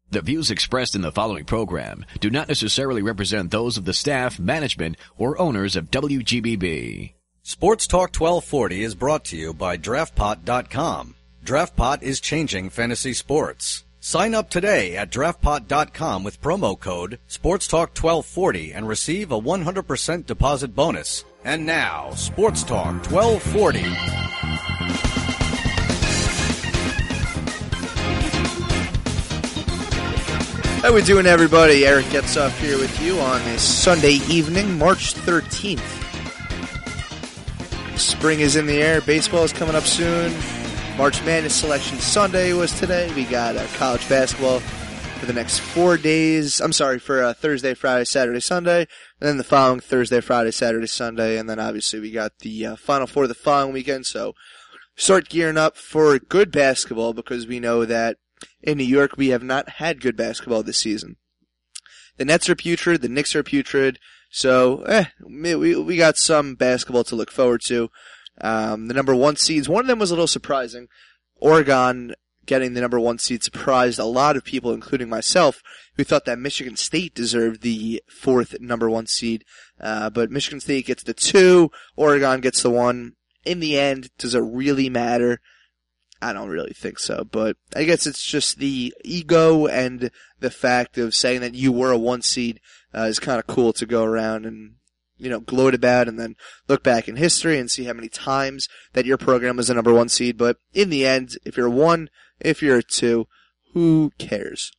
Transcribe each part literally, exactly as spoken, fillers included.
The views expressed in the following program do not necessarily represent those of the staff, management, or owners of W G B B. Sports Talk twelve forty is brought to you by draft pot dot com. DraftPot is changing fantasy sports. Sign up today at draft pot dot com with promo code Sports Talk twelve forty and receive a one hundred percent deposit bonus. And now, Sports Talk twelve forty. How we doing, everybody? Eric Getzoff here with you on this Sunday evening, March thirteenth. Spring is in the air. Baseball is coming up soon. March Madness Selection Sunday was today. We got uh, college basketball for the next four days. I'm sorry, for uh, Thursday, Friday, Saturday, Sunday. And then the following Thursday, Friday, Saturday, Sunday. And then obviously we got the uh, Final Four the following weekend. So start gearing up for good basketball because we know that in New York, we have not had good basketball this season. The Nets are putrid. The Knicks are putrid. So, eh, we we got some basketball to look forward to. Um, the number one seeds, one of them was a little surprising. Oregon getting the number one seed surprised a lot of people, including myself, who thought that Michigan State deserved the fourth number one seed. Uh, but Michigan State gets the two. Oregon gets the one. In the end, does it really matter? I don't really think so, but I guess it's just the ego and the fact of saying that you were a one seed uh, is kind of cool to go around and, you know, gloat about and then look back in history and see how many times that your program was a number one seed. But in the end, if you're a one, if you're a two, who cares?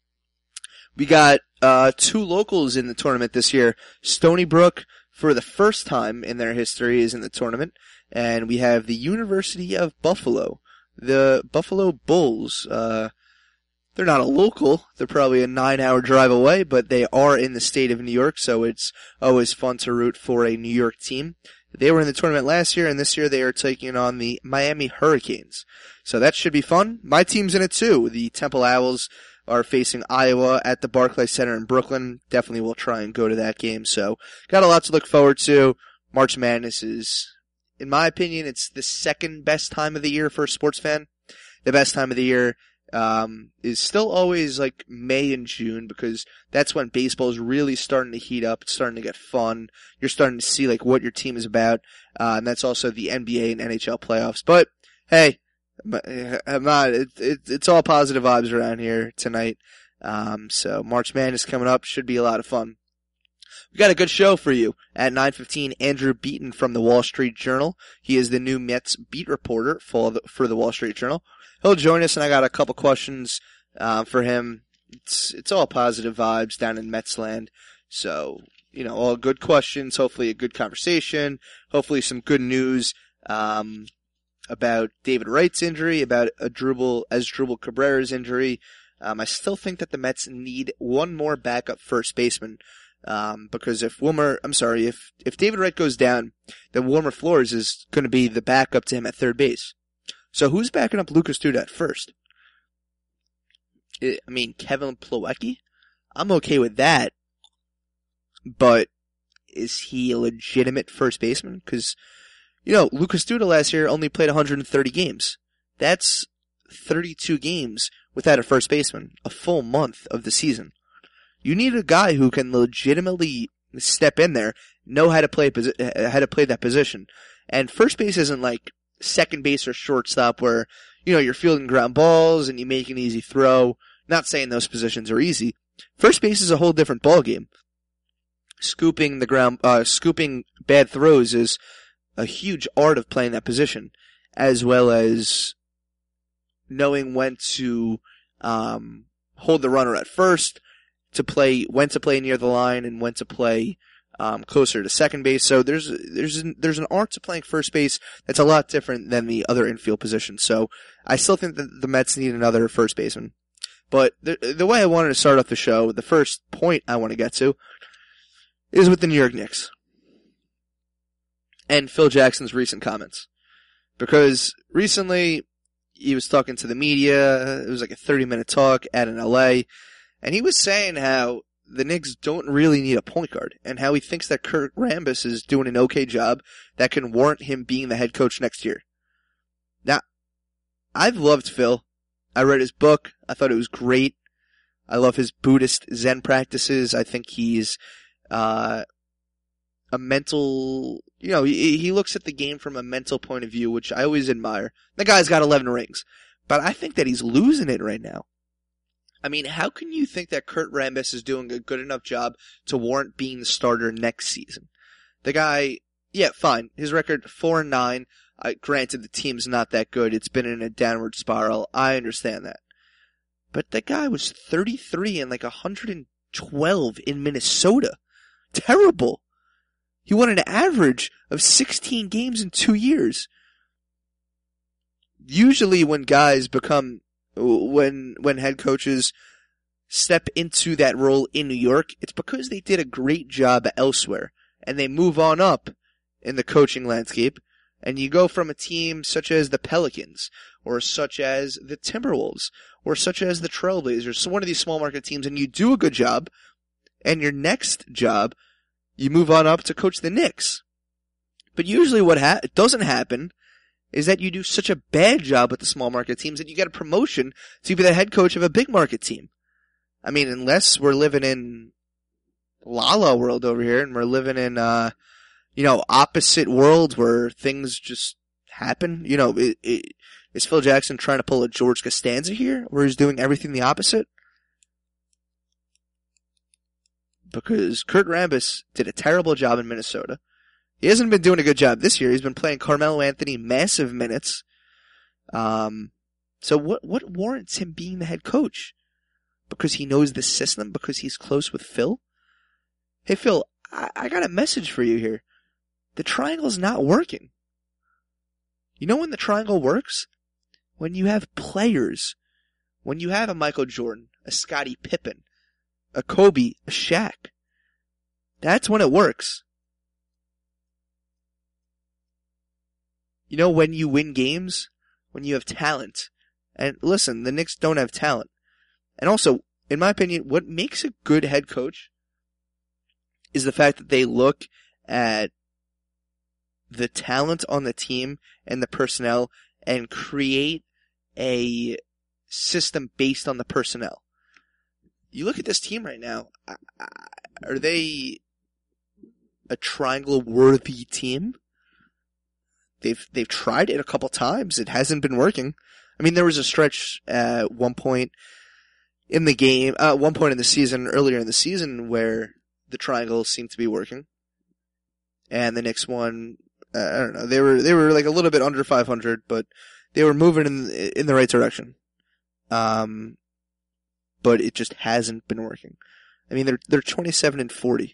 We got uh two locals in the tournament this year. Stony Brook, for the first time in their history, is in the tournament, and we have the University of Buffalo. The Buffalo Bulls, uh, they're not a local. They're probably a nine-hour drive away, but they are in the state of New York, so it's always fun to root for a New York team. They were in the tournament last year, and this year they are taking on the Miami Hurricanes. So that should be fun. My team's in it too. The Temple Owls are facing Iowa at the Barclays Center in Brooklyn. Definitely will try and go to that game. So got a lot to look forward to. March Madness is, in my opinion, it's the second best time of the year for a sports fan. The best time of the year um, is still always like May and June because that's when baseball is really starting to heat up. It's starting to get fun. You're starting to see like what your team is about, uh, and that's also the N B A and N H L playoffs. But hey, I'm not. It, it, it's all positive vibes around here tonight. Um, so March Madness coming up should be a lot of fun. We got a good show for you. At nine fifteen, Andrew Beaton from the Wall Street Journal. He is the new Mets beat reporter for the, for the Wall Street Journal. He'll join us, and I got a couple questions uh, for him. It's it's all positive vibes down in Metsland. So, you know, all good questions, hopefully a good conversation, hopefully some good news um, about David Wright's injury, about Asdrubal, Asdrubal Cabrera's injury. Um, I still think that the Mets need one more backup first baseman. Um, because if Wilmer, I'm sorry, if, if David Wright goes down, then Wilmer Flores is going to be the backup to him at third base. So who's backing up Lucas Duda at first? I mean, Kevin Plawecki? I'm okay with that. But is he a legitimate first baseman? Because, you know, Lucas Duda last year only played one hundred thirty games. That's thirty-two games without a first baseman. A full month of the season. You need a guy who can legitimately step in there, know how to play posi- how to play that position. And first base isn't like second base or shortstop where, you know, you're fielding ground balls and you make an easy throw. Not saying those positions are easy. First base is a whole different ballgame. Scooping the ground, uh, scooping bad throws is a huge art of playing that position, as well as knowing when to um, hold the runner at first, to play, when to play near the line and when to play um, closer to second base. So there's there's an, there's an art to playing first base that's a lot different than the other infield positions. So I still think that the Mets need another first baseman. But the the way I wanted to start off the show, the first point I want to get to is with the New York Knicks and Phil Jackson's recent comments. Because recently he was talking to the media. It was like a thirty minute talk out in L A. And he was saying how the Knicks don't really need a point guard and how he thinks that Kurt Rambis is doing an okay job that can warrant him being the head coach next year. Now, I've loved Phil. I read his book. I thought it was great. I love his Buddhist Zen practices. I think he's uh, a mental, you know, he, he looks at the game from a mental point of view, which I always admire. The guy's got eleven rings, but I think that he's losing it right now. I mean, how can you think that Kurt Rambis is doing a good enough job to warrant being the starter next season? The guy, yeah, fine. His record, four and nine. Uh, granted, the team's not that good. It's been in a downward spiral. I understand that. But that guy was thirty-three and like one hundred twelve in Minnesota. Terrible. He won an average of sixteen games in two years. Usually when guys become, when, when head coaches step into that role in New York, it's because they did a great job elsewhere. And they move on up in the coaching landscape. And you go from a team such as the Pelicans, or such as the Timberwolves, or such as the Trailblazers, so one of these small market teams, and you do a good job, and your next job, you move on up to coach the Knicks. But usually what ha- doesn't happen is that you do such a bad job with the small market teams that you get a promotion to be the head coach of a big market team. I mean, unless we're living in La La world over here, and we're living in, uh, you know, opposite worlds where things just happen. You know, it, it, is Phil Jackson trying to pull a George Costanza here, where he's doing everything the opposite? Because Kurt Rambis did a terrible job in Minnesota. He hasn't been doing a good job this year. He's been playing Carmelo Anthony massive minutes. Um, so what, what warrants him being the head coach? Because he knows the system? Because he's close with Phil? Hey, Phil, I, I got a message for you here. The triangle's not working. You know when the triangle works? When you have players. When you have a Michael Jordan, a Scottie Pippen, a Kobe, a Shaq. That's when it works. You know when you win games? When you have talent. And listen, the Knicks don't have talent. And also, in my opinion, what makes a good head coach is the fact that they look at the talent on the team and the personnel and create a system based on the personnel. You look at this team right now, are they a triangle-worthy team? They've they've tried it a couple times. It hasn't been working. I mean, there was a stretch at one point in the game, uh, one point in the season, earlier in the season, where the triangle seemed to be working. And the Knicks won, uh, I don't know, they were, they were like a little bit under five hundred, but they were moving in, in the right direction. Um, but it just hasn't been working. I mean, they're, they're twenty-seven and forty.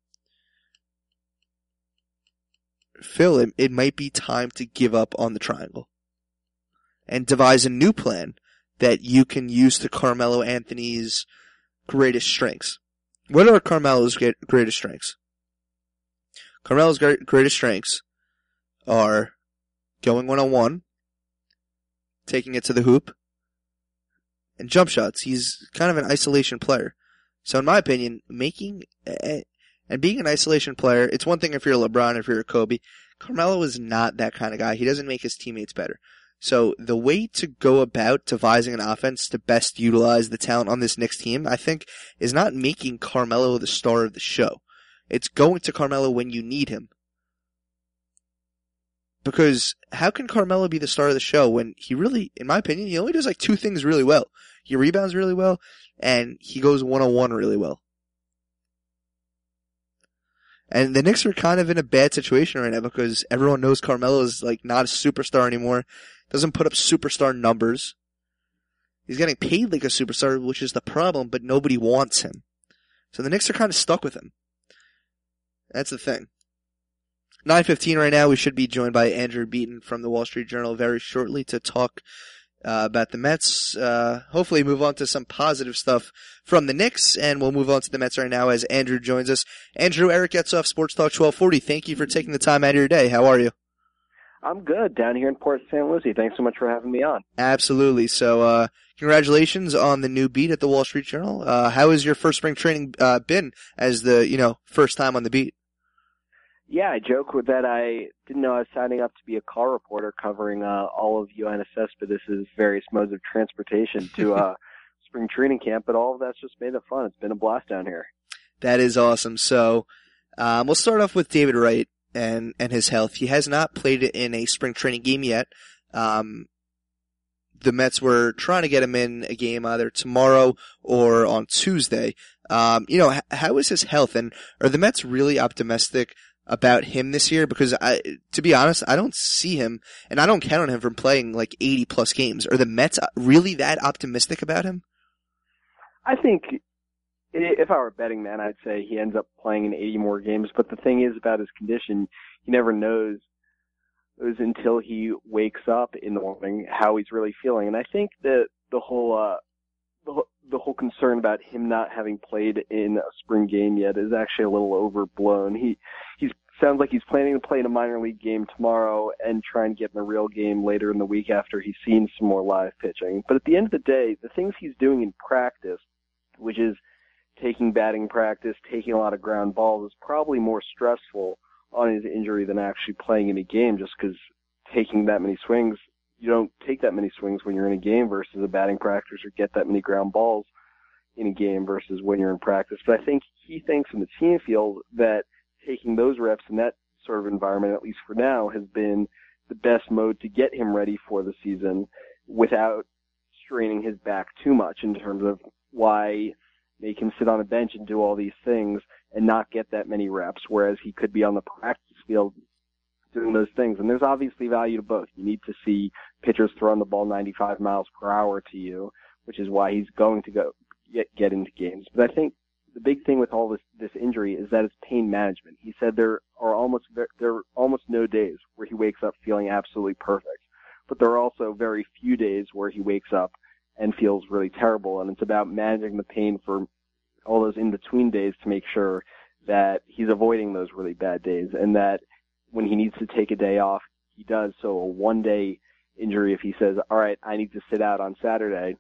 Phil, it, it might be time to give up on the triangle and devise a new plan that you can use to Carmelo Anthony's greatest strengths. What are Carmelo's greatest strengths? Carmelo's greatest strengths are going one-on-one, taking it to the hoop, and jump shots. He's kind of an isolation player. So in my opinion, making a, and being an isolation player, it's one thing if you're a LeBron, if you're a Kobe. Carmelo is not that kind of guy. He doesn't make his teammates better. So the way to go about devising an offense to best utilize the talent on this Knicks team, I think, is not making Carmelo the star of the show. It's going to Carmelo when you need him. Because how can Carmelo be the star of the show when he really, in my opinion, he only does like two things really well. He rebounds really well, and he goes one-on-one really well. And the Knicks are kind of in a bad situation right now because everyone knows Carmelo is like not a superstar anymore. Doesn't put up superstar numbers. He's getting paid like a superstar, which is the problem, but nobody wants him. So the Knicks are kind of stuck with him. That's the thing. nine fifteen right now, we should be joined by Andrew Beaton from the Wall Street Journal very shortly to talk uh, about the Mets. Uh, hopefully move on to some positive stuff from the Knicks, and we'll move on to the Mets right now as Andrew joins us. Andrew, Eric Getzoff, Sports Talk twelve forty. Thank you for taking the time out of your day. How are you? I'm good, down here in Port Saint Lucie. Thanks so much for having me on. Absolutely. So, uh, congratulations on the new beat at the Wall Street Journal. Uh, how has your first spring training uh, been as the, you know, first time on the beat? Yeah, I joke with that I didn't know I was signing up to be a car reporter covering uh, all of U N S S, but this is various modes of transportation to uh, spring training camp, but all of that's just made it fun. It's been a blast down here. That is awesome. So um, we'll start off with David Wright and, and his health. He has not played in a spring training game yet. Um, the Mets were trying to get him in a game either tomorrow or on Tuesday. Um, you know, h- how is his health? And are the Mets really optimistic about him this year? Because I, to be honest, I don't see him, and I don't count on him from playing like eighty plus games. Are the Mets really that optimistic about him? I think if I were a betting man, I'd say he ends up playing in eighty more games. But the thing is about his condition, he never knows until he wakes up in the morning how he's really feeling. And I think that the whole uh, the, whole- the whole concern about him not having played in a spring game yet is actually a little overblown. He he's sounds like he's planning to play in a minor league game tomorrow and try and get in a real game later in the week after he's seen some more live pitching. But at the end of the day, the things he's doing in practice, which is taking batting practice, taking a lot of ground balls, is probably more stressful on his injury than actually playing in a game, just because taking that many swings, you don't take that many swings when you're in a game versus a batting practice or get that many ground balls in a game versus when you're in practice. But I think he thinks and the team feels that taking those reps in that sort of environment, at least for now, has been the best mode to get him ready for the season without straining his back too much in terms of why make him sit on a bench and do all these things and not get that many reps, whereas he could be on the practice field doing those things. And there's obviously value to both. You need to see pitchers throwing the ball ninety-five miles per hour to you, which is why he's going to go get, get into games. But I think the big thing with all this, this injury is that it's pain management. He said there are almost, there are almost no days where he wakes up feeling absolutely perfect, but there are also very few days where he wakes up and feels really terrible. And it's about managing the pain for all those in-between days to make sure that he's avoiding those really bad days, and that when he needs to take a day off, he does. So a one-day injury, if he says, all right, I need to sit out on Saturday,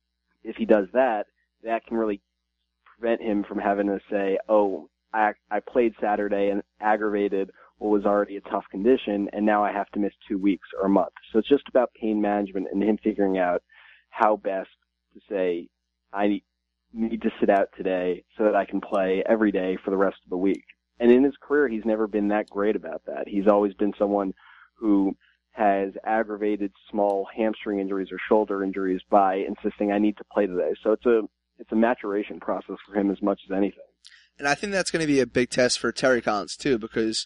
if he does that, that can really prevent him from having to say, oh, I, I played Saturday and aggravated what was already a tough condition, and now I have to miss two weeks or a month. So it's just about pain management and him figuring out how best to say, I need to sit out today so that I can play every day for the rest of the week. And in his career, he's never been that great about that. He's always been someone who has aggravated small hamstring injuries or shoulder injuries by insisting, I need to play today. So it's a it's a maturation process for him as much as anything. And I think that's going to be a big test for Terry Collins, too, because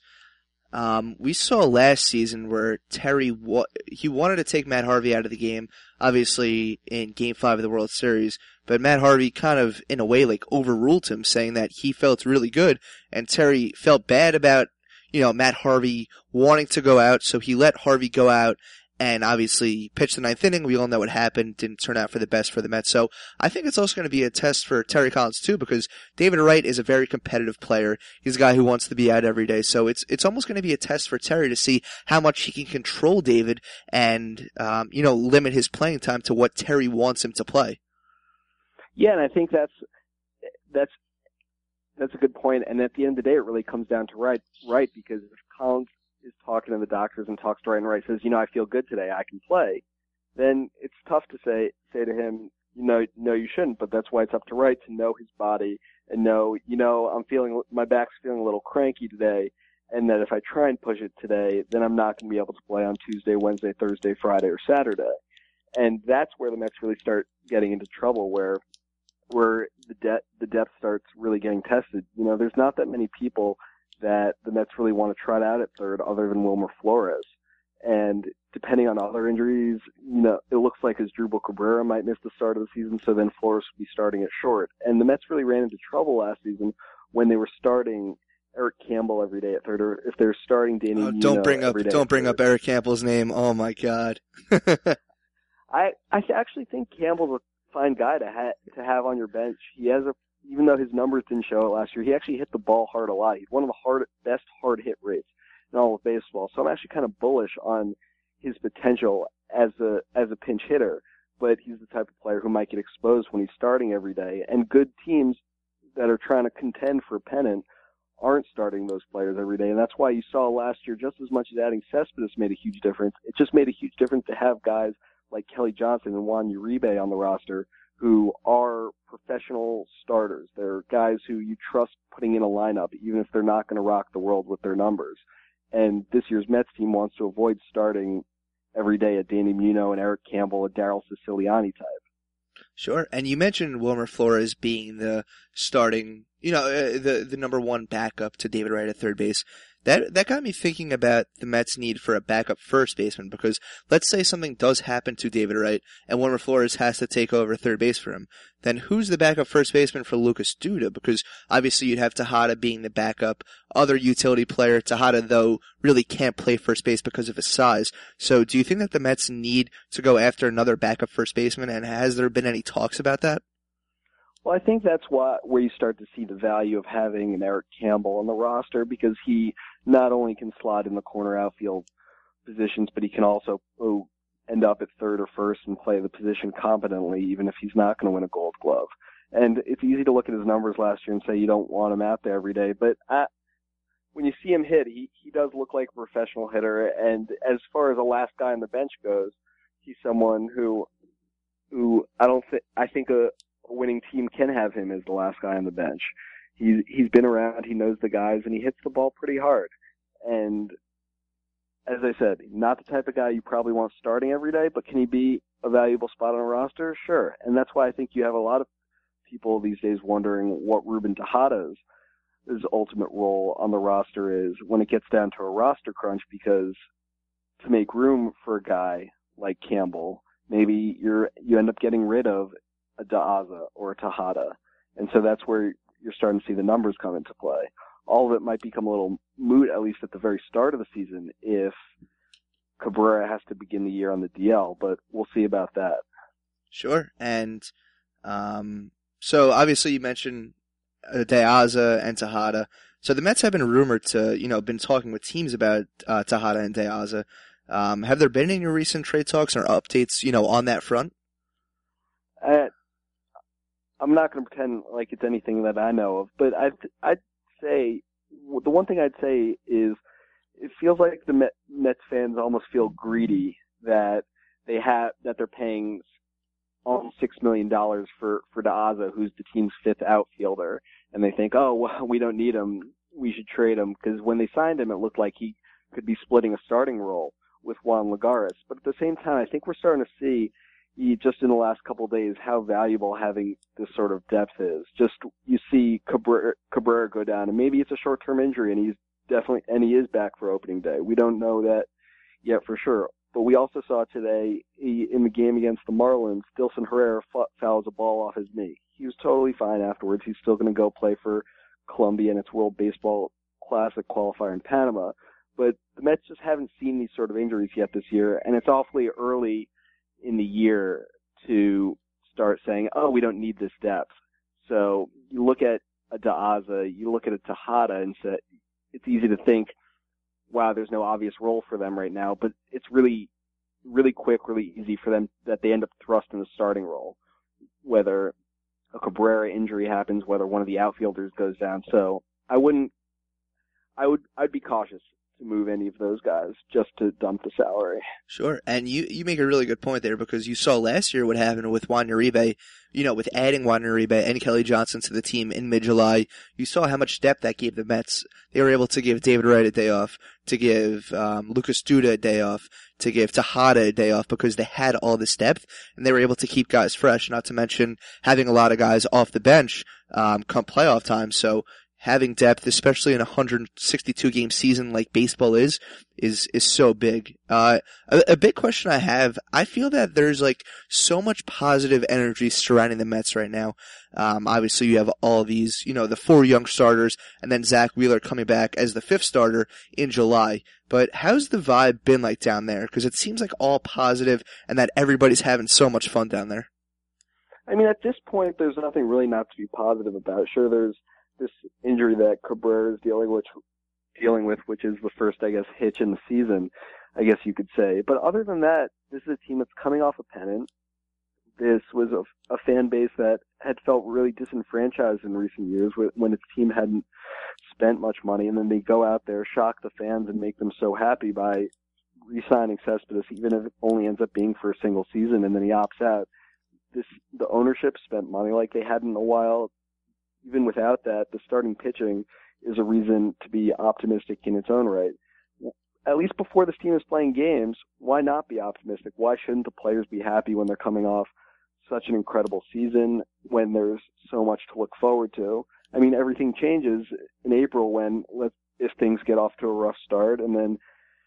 um, we saw last season where Terry, wa- he wanted to take Matt Harvey out of the game, obviously in Game five of the World Series, but Matt Harvey kind of, in a way, like overruled him, saying that he felt really good, and Terry felt bad about, you know, Matt Harvey wanting to go out, so he let Harvey go out, and obviously pitched the ninth inning. We all know what happened. Didn't turn out for the best for the Mets. So I think it's also going to be a test for Terry Collins too, because David Wright is a very competitive player. He's a guy who wants to be out every day. So it's it's almost going to be a test for Terry to see how much he can control David and um, you know limit his playing time to what Terry wants him to play. Yeah, and I think that's that's that's a good point. And at the end of the day, it really comes down to Wright, right? Because if Collins is talking to the doctors and talks to Wright and Wright says, you know, I feel good today, I can play, then it's tough to say say to him, you know, no, you shouldn't. But that's why it's up to Wright to know his body and know, you know, I'm feeling, my back's feeling a little cranky today, and that if I try and push it today, then I'm not going to be able to play on Tuesday, Wednesday, Thursday, Friday, or Saturday. And that's where the Mets really start getting into trouble, where where the de- the depth starts really getting tested. You know, there's not that many people that the Mets really want to trot out at third other than Wilmer Flores. And depending on other injuries, you know, it looks like Asdrubal Cabrera might miss the start of the season, so then Flores would be starting at short. And the Mets really ran into trouble last season when they were starting Eric Campbell every day at third, or if they're starting Danny Oh, Muno don't bring up every day don't bring third. up Eric Campbell's name. Oh my God. I I actually think Campbell's a fine guy to ha- to have on your bench. He has a Even though his numbers didn't show it last year, he actually hit the ball hard a lot. He's one of the hard, best hard hit rates in all of baseball. So I'm actually kind of bullish on his potential as a as a pinch hitter. But he's the type of player who might get exposed when he's starting every day. And good teams that are trying to contend for a pennant aren't starting those players every day. And that's why you saw last year, just as much as adding Cespedes made a huge difference, it just made a huge difference to have guys like Kelly Johnson and Juan Uribe on the roster, who are professional starters. They're guys who you trust putting in a lineup, even if they're not going to rock the world with their numbers. And this year's Mets team wants to avoid starting every day a Danny Muno and Eric Campbell, a Daryl Siciliani type. Sure. And you mentioned Wilmer Flores being the starting, you know, uh, the the number one backup to David Wright at third base. That that got me thinking about the Mets' need for a backup first baseman, because let's say something does happen to David Wright and Wilmer Flores has to take over third base for him. Then who's the backup first baseman for Lucas Duda? Because obviously you'd have Tejada being the backup other utility player. Tejada, though, really can't play first base because of his size. So do you think that the Mets need to go after another backup first baseman, and has there been any talks about that? Well, I think that's why, where you start to see the value of having an Eric Campbell on the roster, because he not only can slot in the corner outfield positions, but he can also oh, end up at third or first and play the position competently, even if he's not going to win a Gold Glove. And it's easy to look at his numbers last year and say you don't want him out there every day, but I, when you see him hit, he, he does look like a professional hitter. And as far as the last guy on the bench goes, he's someone who, who I don't think, I think a, a winning team can have him as the last guy on the bench. He's, he's been around, he knows the guys, and he hits the ball pretty hard. And as I said, not the type of guy you probably want starting every day, but can he be a valuable spot on a roster? Sure. And that's why I think you have a lot of people these days wondering what Ruben Tejada's his ultimate role on the roster is when it gets down to a roster crunch, because to make room for a guy like Campbell, maybe you're you end up getting rid of a Daza or a Tejada. And so that's where you're starting to see the numbers come into play. All of it might become a little moot, at least at the very start of the season, if Cabrera has to begin the year on the D L, but we'll see about that. Sure. And um, so obviously you mentioned uh, Daza and Tejada. So the Mets have been rumored to, you know, been talking with teams about uh, Tejada and Daza. Um, have there been any recent trade talks or updates, you know, on that front? I, I'm not going to pretend like it's anything that I know of, but I'd, I'd say, the one thing I'd say is it feels like the Met, Mets fans almost feel greedy that they have, that they're paying almost six million dollars for, for Daza, who's the team's fifth outfielder, and they think, oh, well, we don't need him, we should trade him, because when they signed him, it looked like he could be splitting a starting role with Juan Lagares. But at the same time, I think we're starting to see, just in the last couple of days, how valuable having this sort of depth is. Just, you see Cabrera, Cabrera go down, and maybe it's a short-term injury, and he's definitely, and he is back for opening day. We don't know that yet for sure. But we also saw today, he, in the game against the Marlins, Dilson Herrera fouls a ball off his knee. He was totally fine afterwards. He's still going to go play for Colombia in its World Baseball Classic qualifier in Panama. But the Mets just haven't seen these sort of injuries yet this year, and it's awfully early in the year to start saying, oh, we don't need this depth. So you look at a Daza, you look at a Tejada, and say, it's easy to think, wow, there's no obvious role for them right now, but it's really, really quick, really easy for them that they end up thrust in the starting role, whether a Cabrera injury happens, whether one of the outfielders goes down. So I wouldn't, I would, I'd be cautious to move any of those guys just to dump the salary. Sure. And you, you make a really good point there, because you saw last year what happened with Juan Uribe, you know, with adding Juan Uribe and Kelly Johnson to the team in mid-July. You saw how much depth that gave the Mets. They were able to give David Wright a day off, to give um, Lucas Duda a day off, to give Tejada a day off, because they had all this depth, and they were able to keep guys fresh, not to mention having a lot of guys off the bench um, come playoff time. So having depth, especially in a one hundred sixty-two game season like baseball is, is, is so big. Uh, a, a big question I have, I feel that there's like so much positive energy surrounding the Mets right now. Um, obviously you have all these, you know, the four young starters, and then Zach Wheeler coming back as the fifth starter in July. But how's the vibe been like down there? Because it seems like all positive and that everybody's having so much fun down there. I mean, at this point, there's nothing really not to be positive about. Sure, there's this injury that Cabrera is dealing with, dealing with, which is the first, I guess, hitch in the season, I guess you could say. But other than that, this is a team that's coming off a pennant. This was a, a fan base that had felt really disenfranchised in recent years when its team hadn't spent much money, and then they go out there, shock the fans, and make them so happy by re-signing Cespedes, even if it only ends up being for a single season, and then he opts out. this the ownership spent money like they hadn't in a while. Even without that, the starting pitching is a reason to be optimistic in its own right. At least before this team is playing games, why not be optimistic? Why shouldn't the players be happy when they're coming off such an incredible season, when there's so much to look forward to? I mean, everything changes in April when let's if things get off to a rough start, and then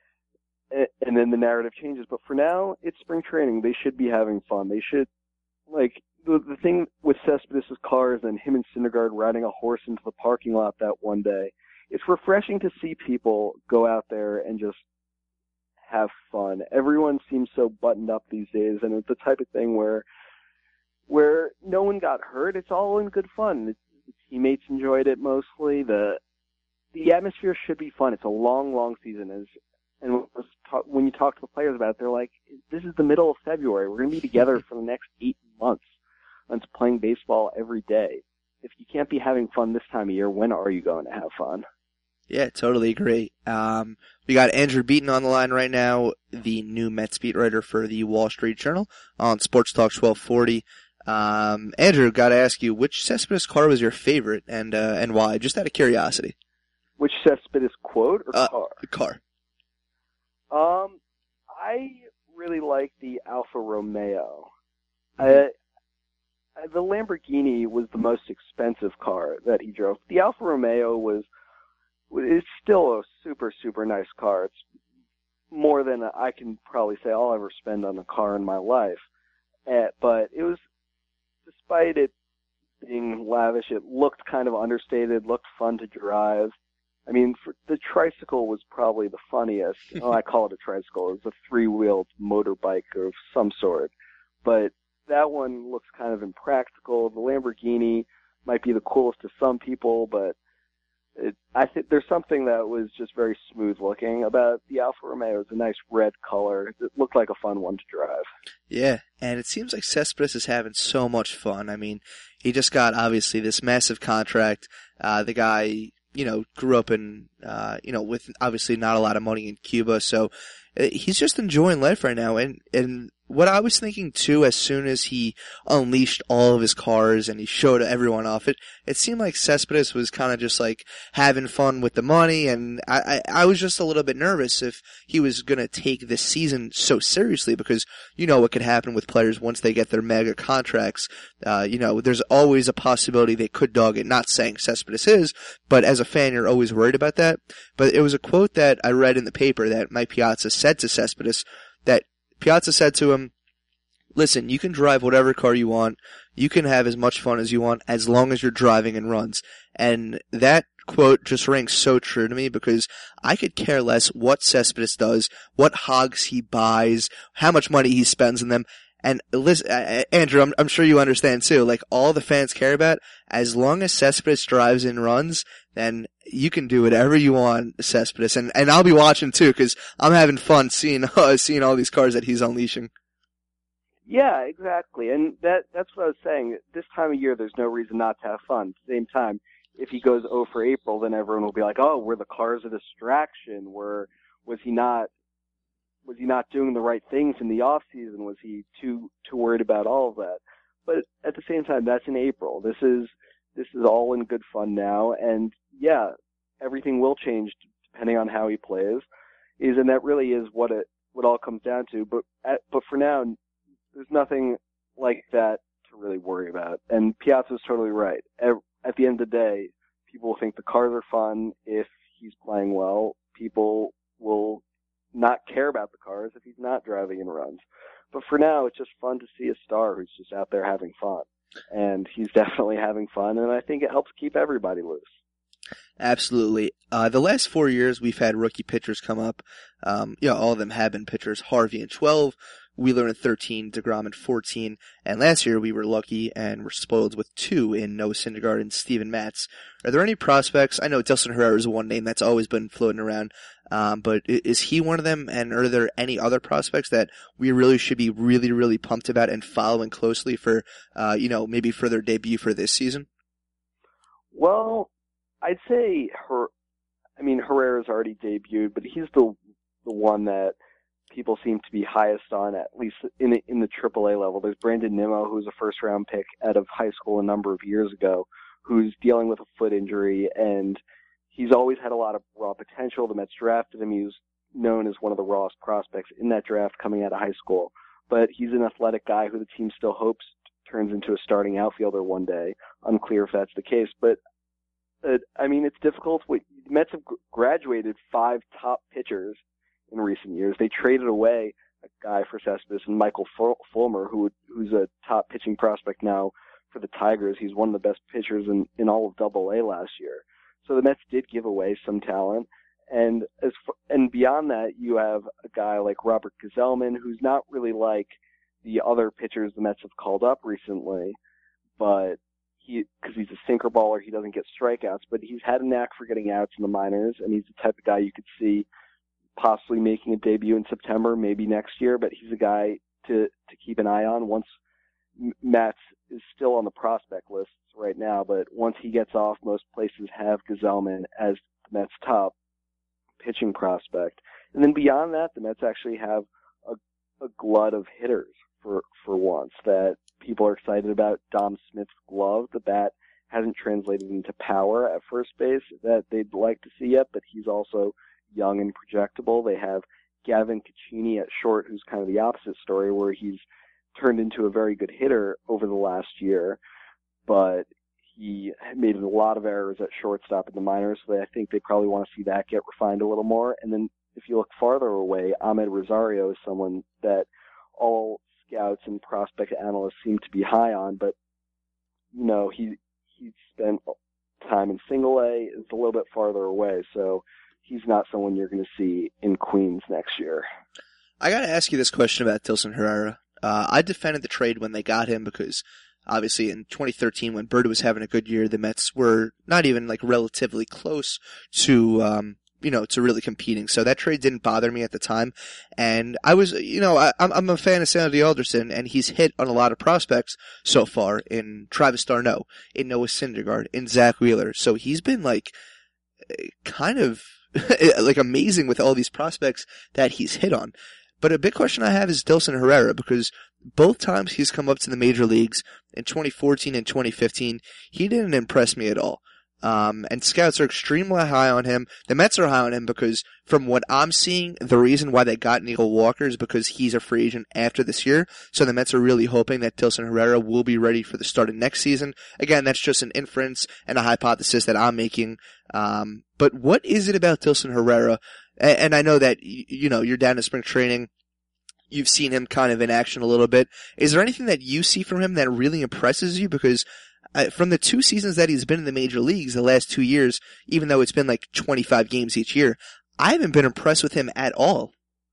and then the narrative changes. But for now, it's spring training. They should be having fun. They should, like, the, the thing with Cespedes' cars and him and Syndergaard riding a horse into the parking lot that one day, it's refreshing to see people go out there and just have fun. Everyone seems so buttoned up these days, and it's the type of thing where where no one got hurt. It's all in good fun. The teammates enjoyed it mostly. The The atmosphere should be fun. It's a long, long season. As, and when you talk to the players about it, they're like, this is the middle of February. We're going to be together for the next eight months and playing baseball every day. If you can't be having fun this time of year, when are you going to have fun? Yeah, totally agree. Um, we got Andrew Beaton on the line right now, the new Mets beat writer for the Wall Street Journal on Sports Talk twelve forty. Um, Andrew, got to ask you, which Cespedes car was your favorite, and uh, and why? Just out of curiosity. Which Cespedes quote or uh, car? The car. Um, I really like the Alfa Romeo. Mm-hmm. Uh, the Lamborghini was the most expensive car that he drove. The Alfa Romeo was is still a super, super nice car. It's more than I can probably say I'll ever spend on a car in my life. Uh, but it was, despite it being lavish, it looked kind of understated, looked fun to drive. I mean, for, the tricycle was probably the funniest. Oh, I call it a tricycle. It's a three-wheeled motorbike of some sort. But that one looks kind of impractical. The Lamborghini might be the coolest to some people, but it, I think there's something that was just very smooth looking about the Alfa Romeo. It's a nice red color. It looked like a fun one to drive. Yeah, and it seems like Cespedes is having so much fun. I mean, he just got, obviously, this massive contract. Uh, the guy, you know, grew up in, uh, you know, with obviously not a lot of money in Cuba, so uh, he's just enjoying life right now. And, and what I was thinking too, as soon as he unleashed all of his cars and he showed everyone off, it, it seemed like Cespedes was kind of just like having fun with the money, and I, I, I was just a little bit nervous if he was going to take this season so seriously, because you know what could happen with players once they get their mega contracts. Uh, you know, there's always a possibility they could dog it, not saying Cespedes is, but as a fan, you're always worried about that. But it was a quote that I read in the paper that Mike Piazza said to Cespedes, that Piazza said to him, listen, you can drive whatever car you want. You can have as much fun as you want as long as you're driving in runs. And that quote just rings so true to me, because I could care less what Cespedes does, what hogs he buys, how much money he spends on them. And listen, uh, Andrew, I'm, I'm sure you understand too, like all the fans care about, as long as Cespedes drives and runs, then you can do whatever you want, Cespedes. And, and I'll be watching too, because I'm having fun seeing, uh, seeing all these cars that he's unleashing. Yeah, exactly. And that that's what I was saying. This time of year, there's no reason not to have fun. At the same time, if he goes oh for April, then everyone will be like, oh, were the cars a distraction? Were, was he not, was he not doing the right things in the off season? Was he too, too worried about all of that? But at the same time, that's in April. This is, this is all in good fun now. And yeah, everything will change depending on how he plays. Is, and that really is what it, what all comes down to. But, at, but for now, there's nothing like that to really worry about. And Piazza's totally right. At the end of the day, people will think the cars are fun if he's playing well. People will not care about the cars if he's not driving in runs. But for now, it's just fun to see a star who's just out there having fun. And he's definitely having fun, and I think it helps keep everybody loose. Absolutely. Uh, the last four years, we've had rookie pitchers come up. Um, you know, all of them have been pitchers. Harvey in twelve, Wheeler in thirteen, DeGrom in fourteen, and last year we were lucky and were spoiled with two in Noah Syndergaard and Steven Matz. Are there any prospects? I know Dilson Herrera is one name that's always been floating around, um, but is he one of them, and are there any other prospects that we really should be really, really pumped about and following closely for, uh, you know, maybe for their debut for this season? Well, I'd say her. I mean, Herrera's already debuted, but he's the the one that people seem to be highest on, at least in the, in the triple A level. There's Brandon Nimmo, who's a first-round pick out of high school a number of years ago, who's dealing with a foot injury, and he's always had a lot of raw potential. The Mets drafted him. He was known as one of the rawest prospects in that draft coming out of high school. But he's an athletic guy who the team still hopes turns into a starting outfielder one day. Unclear if that's the case. But, uh, I mean, it's difficult. The Mets have graduated five top pitchers in recent years. They traded away a guy for Cespedes and Michael Fulmer, who who's a top pitching prospect now for the Tigers. He's one of the best pitchers in, in all of Double A last year. So the Mets did give away some talent. And as for, and beyond that, you have a guy like Robert Gsellman, who's not really like the other pitchers the Mets have called up recently, but he, because he's a sinker baller, he doesn't get strikeouts, but he's had a knack for getting outs in the minors, and he's the type of guy you could see possibly making a debut in September, maybe next year, but he's a guy to, to keep an eye on once Matz is still on the prospect lists right now, but once he gets off, most places have Gsellman as the Mets' top pitching prospect. And then beyond that, the Mets actually have a, a glut of hitters for, for once that people are excited about. Dom Smith's glove, the bat hasn't translated into power at first base that they'd like to see yet, but he's also young and projectable. They have Gavin Caccini at short, who's kind of the opposite story, where he's turned into a very good hitter over the last year, but he made a lot of errors at shortstop in the minors, so I think they probably want to see that get refined a little more. And then if you look farther away, Ahmed Rosario is someone that all scouts and prospect analysts seem to be high on, but, you know, he he spent time in single A, is a little bit farther away, so he's not someone you're going to see in Queens next year. I got to ask you this question about Dilson Herrera. Uh, I defended the trade when they got him because obviously in twenty thirteen when Bird was having a good year, the Mets were not even like relatively close to, um, you know, to really competing. So that trade didn't bother me at the time. And I was, you know, I, I'm, I'm a fan of Sandy Alderson, and he's hit on a lot of prospects so far in Travis d'Arnaud, in Noah Syndergaard, in Zach Wheeler. So he's been like kind of like amazing with all these prospects that he's hit on. But a big question I have is Dilson Herrera, because both times he's come up to the major leagues in twenty fourteen and twenty fifteen, he didn't impress me at all. Um, and scouts are extremely high on him. The Mets are high on him because from what I'm seeing, the reason why they got Neil Walker is because he's a free agent after this year. So the Mets are really hoping that Dilson Herrera will be ready for the start of next season. Again, that's just an inference and a hypothesis that I'm making. Um, but what is it about Dilson Herrera? And, and I know that, you know, you're down to spring training. You've seen him kind of in action a little bit. Is there anything that you see from him that really impresses you? Because uh, from the two seasons that he's been in the major leagues, the last two years, even though it's been like twenty-five games each year, I haven't been impressed with him at all.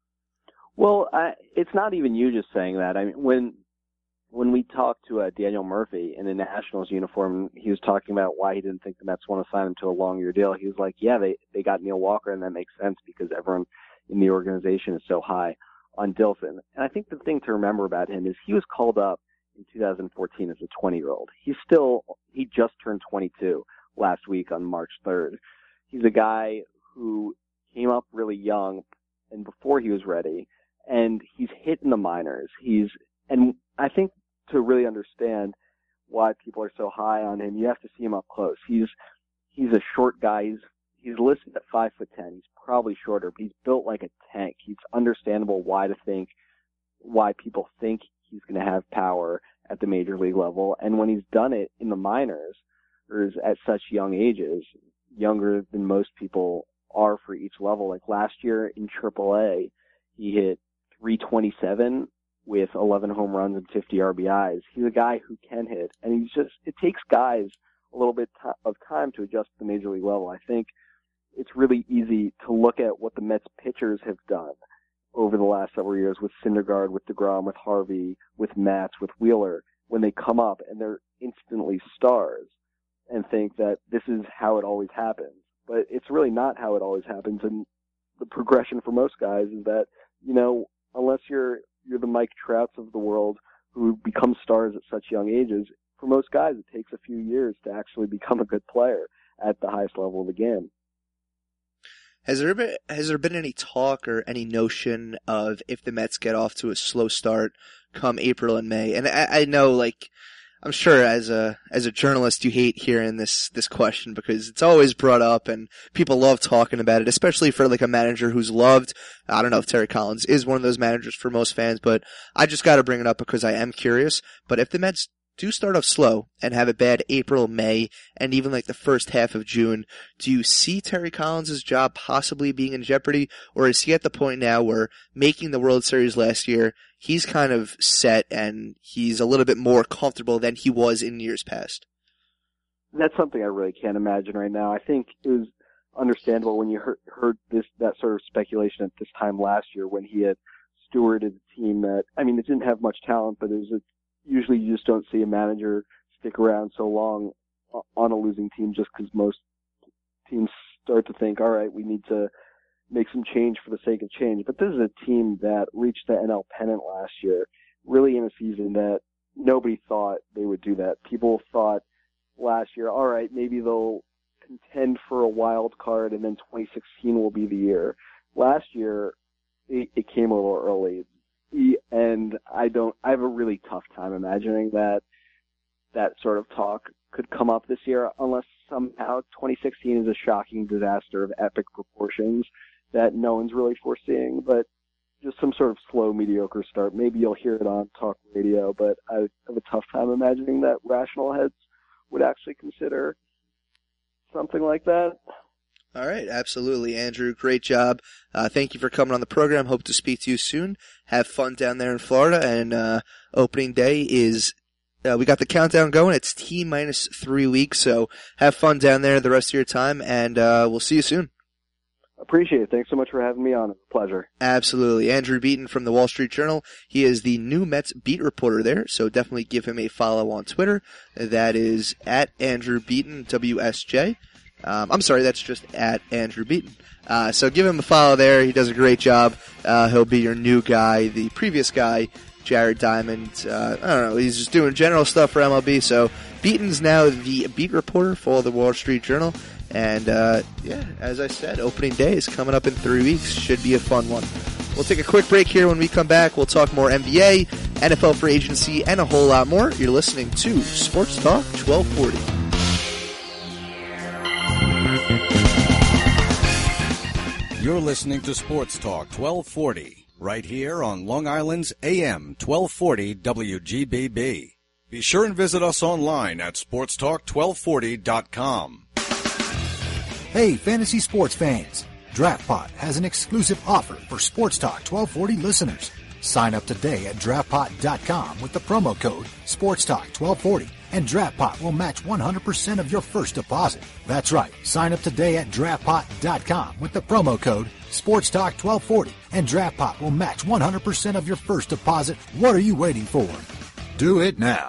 Well, I, it's not even you just saying that. I mean, when when we talked to uh, Daniel Murphy in the Nationals uniform, he was talking about why he didn't think the Mets want to sign him to a long-year deal. He was like, yeah, they, they got Neil Walker, and that makes sense because everyone in the organization is so high on Dilson. And I think the thing to remember about him is he was called up in two thousand fourteen as a twenty-year-old. He's still, he just turned twenty-two last week on March third. He's a guy who came up really young and before he was ready, and he's hit in the minors. He's, and I think to really understand why people are so high on him, you have to see him up close. He's, he's a short guy. He's, he's listed at five foot ten. He's probably shorter, but he's built like a tank. He's understandable why to think, why people think he's going to have power at the major league level. And when he's done it in the minors, or is at such young ages, younger than most people are for each level. Like last year in triple A, he hit three twenty-seven with eleven home runs and fifty R B Is. He's a guy who can hit, and he's just, it takes guys a little bit of time to adjust to the major league level. I think it's really easy to look at what the Mets pitchers have done over the last several years with Syndergaard, with DeGrom, with Harvey, with Matz, with Wheeler, when they come up and they're instantly stars, and think that this is how it always happens. But it's really not how it always happens, and the progression for most guys is that, you know, unless you're you're the Mike Trouts of the world who become stars at such young ages, for most guys it takes a few years to actually become a good player at the highest level of the game. Has there been has there been any talk or any notion of if the Mets get off to a slow start come April and May? And I, I know, like, I'm sure as a as a journalist you hate hearing this this question because it's always brought up and people love talking about it, especially for like a manager who's loved. I don't know if Terry Collins is one of those managers for most fans, but I just got to bring it up because I am curious. But if the Mets do start off slow and have a bad April, May, and even like the first half of June, do you see Terry Collins' job possibly being in jeopardy? Or is he at the point now where making the World Series last year, he's kind of set and he's a little bit more comfortable than he was in years past? That's something I really can't imagine right now. I think it was understandable when you heard, heard this, that sort of speculation at this time last year when he had stewarded a team that, I mean, it didn't have much talent, but it was a usually you just don't see a manager stick around so long on a losing team just because most teams start to think, all right, we need to make some change for the sake of change. But this is a team that reached the N L pennant last year, really in a season that nobody thought they would do that. People thought last year, all right, maybe they'll contend for a wild card and then twenty sixteen will be the year. Last year, it, it came a little early. And I don't, I have a really tough time imagining that that sort of talk could come up this year unless somehow twenty sixteen is a shocking disaster of epic proportions that no one's really foreseeing, but just some sort of slow, mediocre start. Maybe you'll hear it on talk radio, but I have a tough time imagining that rational heads would actually consider something like that. All right, absolutely, Andrew. Great job. Uh, thank you for coming on the program. Hope to speak to you soon. Have fun down there in Florida. And uh, opening day is, uh, we got the countdown going. It's T minus three weeks. So have fun down there the rest of your time, and uh, we'll see you soon. Appreciate it. Thanks so much for having me on. It's a pleasure. Absolutely. Andrew Beaton from the Wall Street Journal. He is the new Mets beat reporter there, so definitely give him a follow on Twitter. That is at Andrew Beaton, W S J. Um, I'm sorry, that's just at Andrew Beaton. Uh, so give him a follow there. He does a great job. Uh, he'll be your new guy. The previous guy, Jared Diamond, uh, I don't know, he's just doing general stuff for M L B. So Beaton's now the beat reporter for the Wall Street Journal. And, uh, yeah, as I said, opening day is coming up in three weeks. Should be a fun one. We'll take a quick break here. When we come back, we'll talk more N B A, N F L free agency, and a whole lot more. You're listening to Sports Talk twelve forty. You're listening to Sports Talk twelve forty, right here on Long Island's A M twelve forty W G B B. Be sure and visit us online at sports talk twelve forty dot com. Hey, fantasy sports fans. DraftPot has an exclusive offer for Sports Talk twelve forty listeners. Sign up today at draft pot dot com with the promo code Sports Talk twelve forty, and DraftPot will match one hundred percent of your first deposit. That's right. Sign up today at draft pot dot com with the promo code Sports Talk twelve forty, and DraftPot will match one hundred percent of your first deposit. What are you waiting for? Do it now.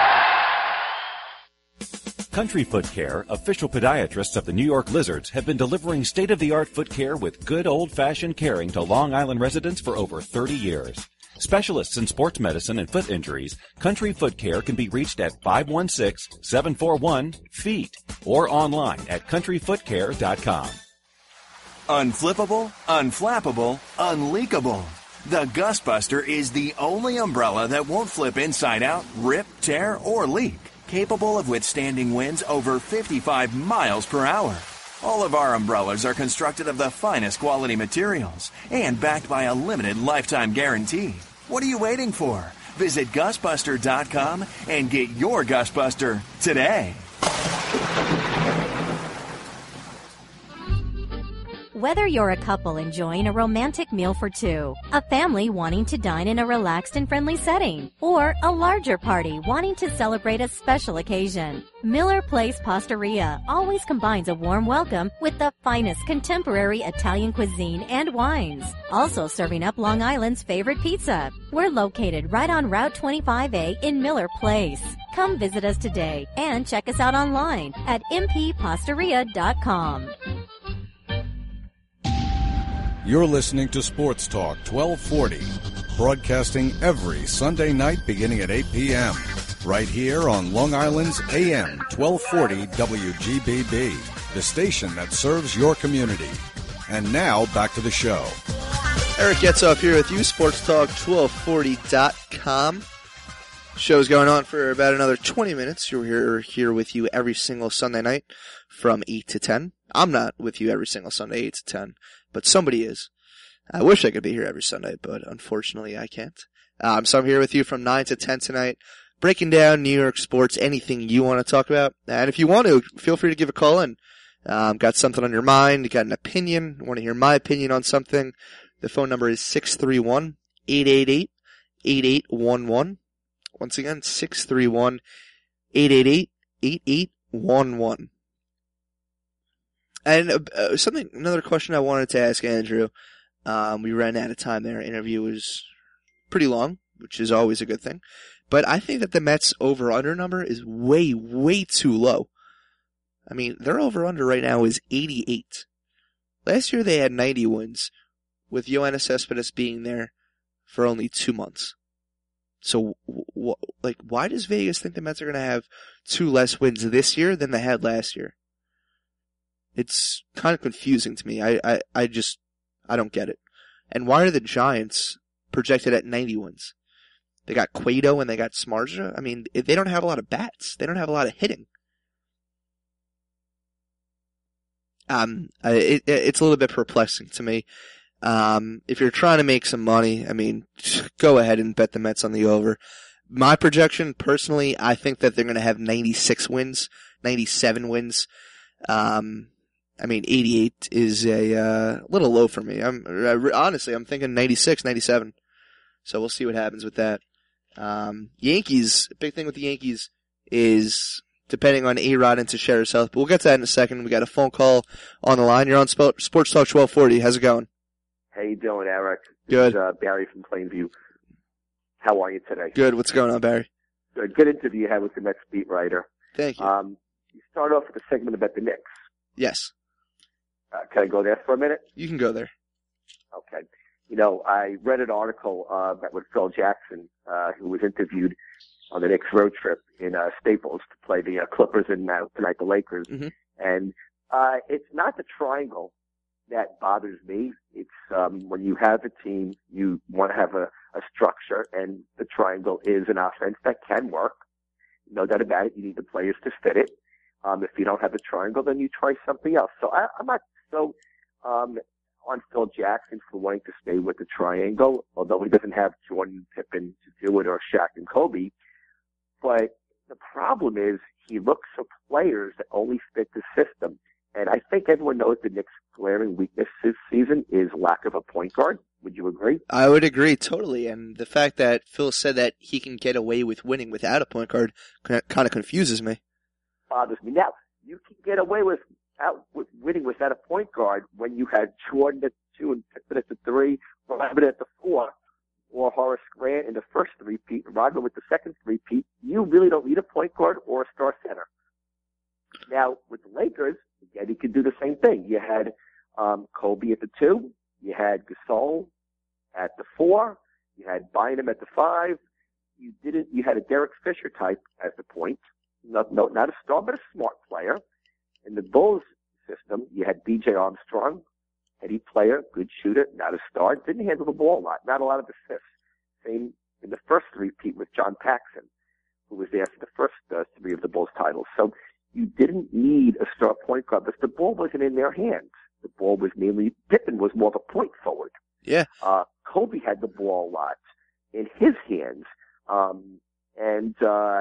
Country Foot Care, official podiatrists of the New York Lizards, have been delivering state-of-the-art foot care with good old-fashioned caring to Long Island residents for over thirty years. Specialists in sports medicine and foot injuries, Country Foot Care can be reached at five one six, seven four one, F E E T or online at country foot care dot com. Unflippable, unflappable, unleakable. The Gustbuster is the only umbrella that won't flip inside out, rip, tear, or leak. Capable of withstanding winds over fifty-five miles per hour. All of our umbrellas are constructed of the finest quality materials and backed by a limited lifetime guarantee. What are you waiting for? Visit Gustbuster dot com and get your Gustbuster today. Whether you're a couple enjoying a romantic meal for two, a family wanting to dine in a relaxed and friendly setting, or a larger party wanting to celebrate a special occasion, Miller Place Pastaria always combines a warm welcome with the finest contemporary Italian cuisine and wines, also serving up Long Island's favorite pizza. We're located right on Route twenty-five A in Miller Place. Come visit us today and check us out online at m p pastaria dot com. You're listening to Sports Talk twelve forty, broadcasting every Sunday night beginning at eight p.m. right here on Long Island's A M twelve forty W G B B, the station that serves your community. And now, back to the show. Eric Getzoff here with you, Sports Talk twelve forty dot com. Show's going on for about another twenty minutes. You're here, here with you every single Sunday night from eight to ten. I'm not with you every single Sunday, eight to ten, but somebody is. I wish I could be here every Sunday, but unfortunately I can't. Um, so I'm here with you from nine to ten tonight, breaking down New York sports, anything you want to talk about. And if you want to, feel free to give a call in. Um, got something on your mind, you got an opinion, want to hear my opinion on something. The phone number is six three one, eight eight eight, eight eight one one. Once again, six three one, eight eight eight, eight eight one one. And uh, something, another question I wanted to ask Andrew. Um, we ran out of time there. Our interview was pretty long, which is always a good thing. But I think that the Mets over-under number is way, way too low. I mean, their over-under right now is eighty-eight. Last year they had ninety wins, with Yoenis Cespedes being there for only two months. So, w- like, why does Vegas think the Mets are going to have two less wins this year than they had last year? It's kind of confusing to me. I, I, I just, I don't get it. And why are the Giants projected at ninety wins? They got Cueto and they got Smarja. I mean, they don't have a lot of bats. They don't have a lot of hitting. Um, it, it's a little bit perplexing to me. Um, if you're trying to make some money, I mean, go ahead and bet the Mets on the over. My projection, personally, I think that they're going to have ninety-six wins, ninety-seven wins. Um, I mean, eighty-eight is a uh, little low for me. I'm honestly, I'm thinking ninety-six, ninety-seven. So we'll see what happens with that. Um, Yankees, big thing with the Yankees is depending on A-Rod and Teixeira's health. But we'll get to that in a second. We got a phone call on the line. You're on Sports Talk twelve forty. How's it going? How you doing, Eric? Good. This is, uh, Barry from Plainview. How are you today? Good. What's going on, Barry? Good, good interview you had with the Mets beat writer. Thank you. Um, you start off with a segment about the Knicks. Yes. Uh, can I go there for a minute? You can go there. Okay. You know, I read an article uh, with Phil Jackson, uh, who was interviewed on the Knicks road trip in uh, Staples to play the uh, Clippers and uh, tonight the Lakers. Mm-hmm. And uh, it's not the triangle that bothers me. It's um, when you have a team, you want to have a, a structure, and the triangle is an offense that can work. No doubt about it. You need the players to fit it. Um, if you don't have a triangle, then you try something else. So I, I'm not so um, on Phil Jackson for wanting to stay with the triangle, although he doesn't have Jordan, Pippen to do it, or Shaq and Kobe. But the problem is he looks for players that only fit the system. And I think everyone knows the Knicks' glaring weakness this season is lack of a point guard. Would you agree? I would agree totally. And the fact that Phil said that he can get away with winning without a point guard kind of confuses me. Bothers me. Now, you can get away with, out, with winning without a point guard when you had Jordan at two and Pippen at the three, Robin at the four, or Horace Grant in the first three-peat, and Rodman with the second three-peat. You really don't need a point guard or a star center. Now, with the Lakers, again, you could do the same thing. You had um, Kobe at the two. You had Gasol at the four. You had Bynum at the five. You didn't. You had a Derek Fisher type as the point. Not, no, not a star, but a smart player. In the Bulls system, you had B J Armstrong, heady player, good shooter, not a star. Didn't handle the ball a lot. Not a lot of assists. Same in the first three-peat with John Paxson, who was there for the first uh, three of the Bulls titles. So you didn't need a star point guard, but the ball wasn't in their hands. The ball was mainly, Pippen was more of a point forward. Yeah. Uh, Kobe had the ball a lot in his hands. Um, and, uh,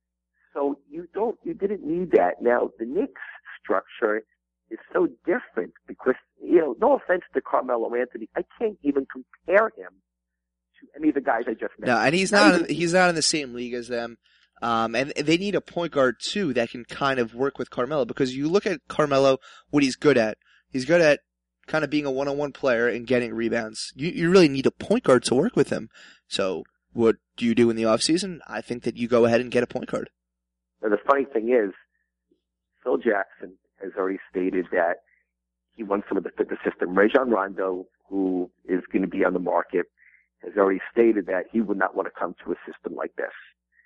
so you don't, you didn't need that. Now, the Knicks structure is so different because, you know, no offense to Carmelo Anthony, I can't even compare him to any of the guys I just mentioned. No, and he's not, he's not in the same league as them. Um, and they need a point guard too that can kind of work with Carmelo, because you look at Carmelo, what he's good at. He's good at kind of being a one-on-one player and getting rebounds. You, you really need a point guard to work with him. So what do you do in the off season? I think that you go ahead and get a point guard. Now, the funny thing is, Phil Jackson has already stated that he wants someone to fit the system. Rajon Rondo, who is going to be on the market, has already stated that he would not want to come to a system like this.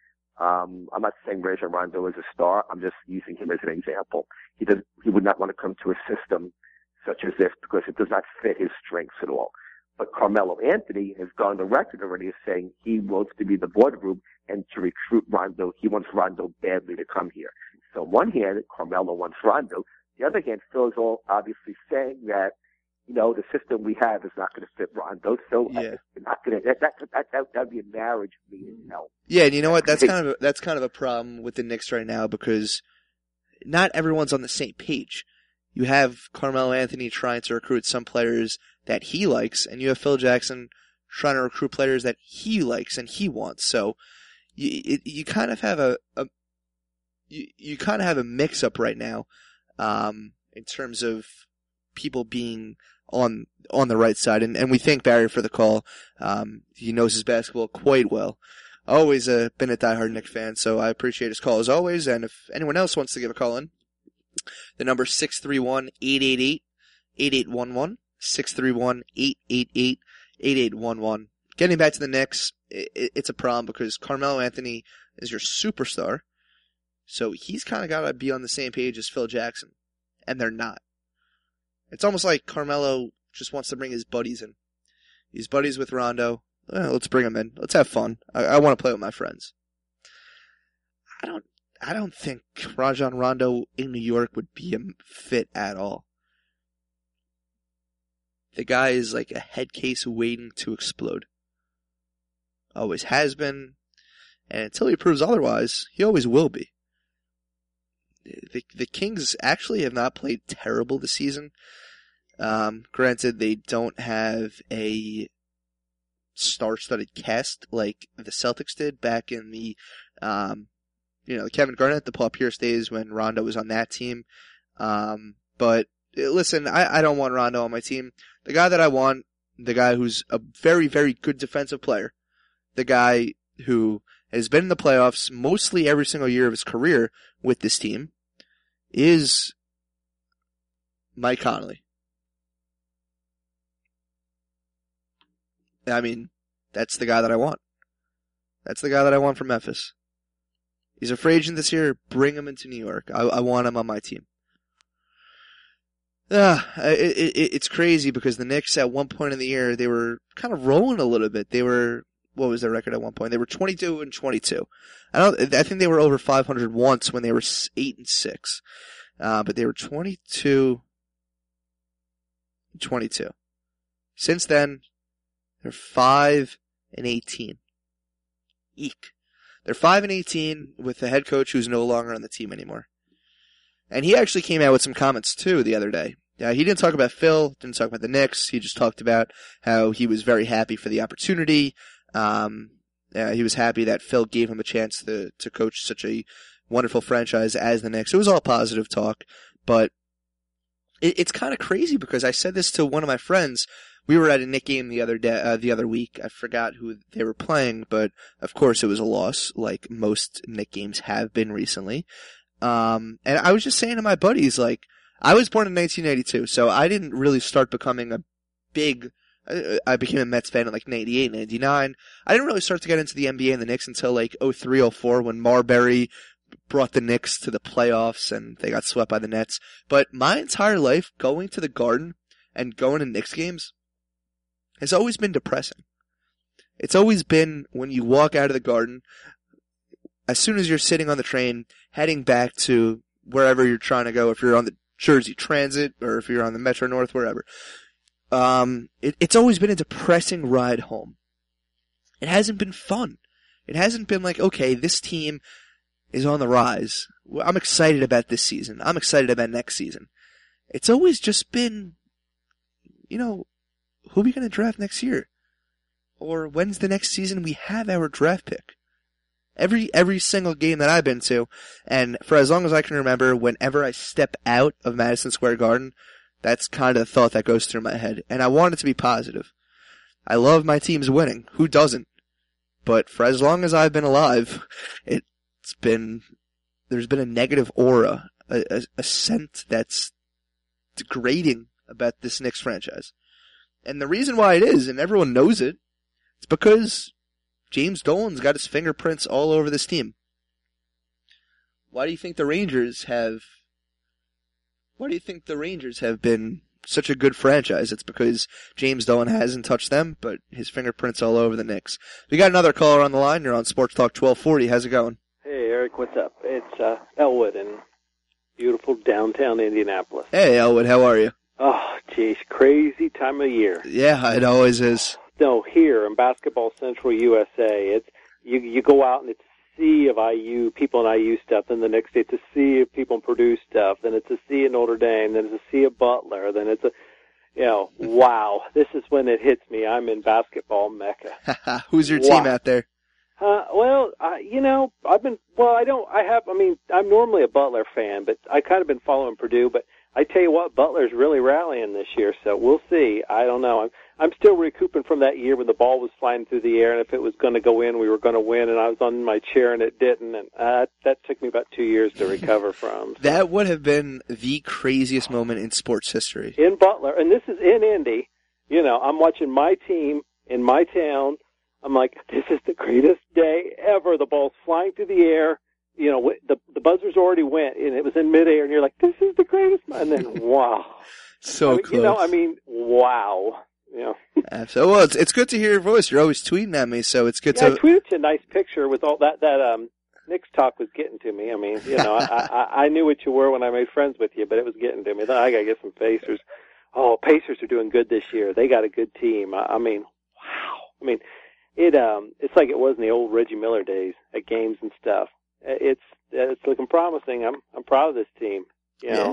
Um, I'm not saying Rajon Rondo is a star. I'm just using him as an example. He does, he would not want to come to a system such as this because it does not fit his strengths at all. But Carmelo Anthony has gone on the record already as saying he wants to be the boardroom and to recruit Rondo. He wants Rondo badly to come here. So on one hand, Carmelo wants Rondo. The other hand, Phil is all obviously saying that, you know, the system we have is not going to fit Rondo. So yeah. we're not going to, that, that, that, that, that'd be a marriage made in hell. Yeah, and you know what? That's kind of a, that's kind of a problem with the Knicks right now because not everyone's on the same page. You have Carmelo Anthony trying to recruit some players that he likes, and you have Phil Jackson trying to recruit players that he likes and he wants. So you it, you kind of have a, a you you kind of have a mix up right now, um, in terms of people being on on the right side. And, and we thank Barry for the call. Um, he knows his basketball quite well. Always uh, been a diehard Knicks fan, so I appreciate his call as always. And if anyone else wants to give a call in, the number is six three one, eight eight eight, eight eight one one, six three one, eight eight eight, eight eight one one. Getting back to the Knicks, it, it's a problem because Carmelo Anthony is your superstar, so he's kind of got to be on the same page as Phil Jackson, and they're not. It's almost like Carmelo just wants to bring his buddies in. He's buddies with Rondo. Well, let's bring them in. Let's have fun. I, I want to play with my friends. I don't. I don't think Rajon Rondo in New York would be a fit at all. The guy is like a head case waiting to explode. Always has been, and until he proves otherwise, he always will be. The the Kings actually have not played terrible this season. Um, granted, they don't have a star-studded cast like the Celtics did back in the, um, you know, the Kevin Garnett, the Paul Pierce days when Rondo was on that team. Um, but listen, I, I don't want Rondo on my team. The guy that I want, the guy who's a very, very good defensive player, the guy who has been in the playoffs mostly every single year of his career with this team, is Mike Conley. I mean, that's the guy that I want. That's the guy that I want from Memphis. He's a free agent this year. Bring him into New York. I, I want him on my team. Ah, it, it, it's crazy because the Knicks at one point in the year, they were kind of rolling a little bit. They were, what was their record at one point? They were twenty-two and twenty-two. I don't, I think they were over five hundred once when they were eight and six. Uh, but they were twenty-two and twenty-two. Since then, they're five and eighteen. Eek. They're five and eighteen with the head coach who's no longer on the team anymore. And he actually came out with some comments too the other day. Uh, he didn't talk about Phil, didn't talk about the Knicks. He just talked about how he was very happy for the opportunity. Um, uh, he was happy that Phil gave him a chance to to coach such a wonderful franchise as the Knicks. It was all positive talk, but it, it's kind of crazy because I said this to one of my friends. We were at a Knick game the other day, uh, the other week. I forgot who they were playing, but of course it was a loss, like most Knick games have been recently. Um, and I was just saying to my buddies, like, I was born in nineteen ninety-two, so I didn't really start becoming a big, I, I became a Mets fan in like ninety-eight, ninety-nine. I didn't really start to get into the N B A and the Knicks until like oh three, oh four when Marbury brought the Knicks to the playoffs and they got swept by the Nets. But my entire life, going to the Garden and going to Knicks games has always been depressing. It's always been when you walk out of the Garden, as soon as you're sitting on the train, heading back to wherever you're trying to go, if you're on the Jersey Transit or if you're on the Metro North, wherever, um, it, it's always been a depressing ride home. It hasn't been fun. It hasn't been like, okay, this team is on the rise. I'm excited about this season. I'm excited about next season. It's always just been, you know, who are we going to draft next year? Or when's the next season we have our draft pick? Every every single game that I've been to, and for as long as I can remember, whenever I step out of Madison Square Garden, that's kind of the thought that goes through my head. And I want it to be positive. I love my teams winning. Who doesn't? But for as long as I've been alive, it's been, there's been a negative aura, a, a, a scent that's degrading about this Knicks franchise. And the reason why it is, and everyone knows it, it's because James Dolan's got his fingerprints all over this team. Why do you think the Rangers have, why do you think the Rangers have been such a good franchise. It's because James Dolan hasn't touched them, but his fingerprint's all over the Knicks. We got another caller on the line. You're on Sports Talk twelve forty. How's it going? Hey, Eric, what's up? It's uh, Elwood in beautiful downtown Indianapolis. Hey, Elwood, how are you? Oh, geez, crazy time of year. Yeah, it always is. No, here in Basketball Central U S A, it's you you go out and it's a sea of I U, people in I U stuff, then the next day it's a sea of people in Purdue stuff, then it's a sea of Notre Dame, then it's a sea of Butler, then it's a, you know, wow, this is when it hits me. I'm in basketball Mecca. Who's your wow. team out there? Uh, well, uh, you know, I've been, well, I don't, I have, I mean, I'm normally a Butler fan, but I kind of been following Purdue, but I tell you what, Butler's really rallying this year, so we'll see. I don't know. I'm, I'm still recouping from that year when the ball was flying through the air, and if it was going to go in, we were going to win, and I was on my chair and it didn't, and uh, that took me about two years to recover from. So. That would have been the craziest moment in sports history. In Butler, and this is in Indy, you know, I'm watching my team in my town. I'm like, this is the greatest day ever. The ball's flying through the air. You know, the the buzzers already went, and it was in midair, and you're like, this is the greatest. And then, wow. So I mean, close. You know, I mean, wow. You know. Absolutely. Well, it's, it's good to hear your voice. You're always tweeting at me, so it's good yeah, to... I tweeted you a nice picture with all that, that um, Knicks talk was getting to me. I mean, you know, I, I, I knew what you were when I made friends with you, but it was getting to me. Then I got to get some Pacers. Oh, Pacers are doing good this year. They got a good team. I, I mean, wow. I mean... It um, it's like it was in the old Reggie Miller days at games and stuff. It's it's looking promising. I'm I'm proud of this team. You know,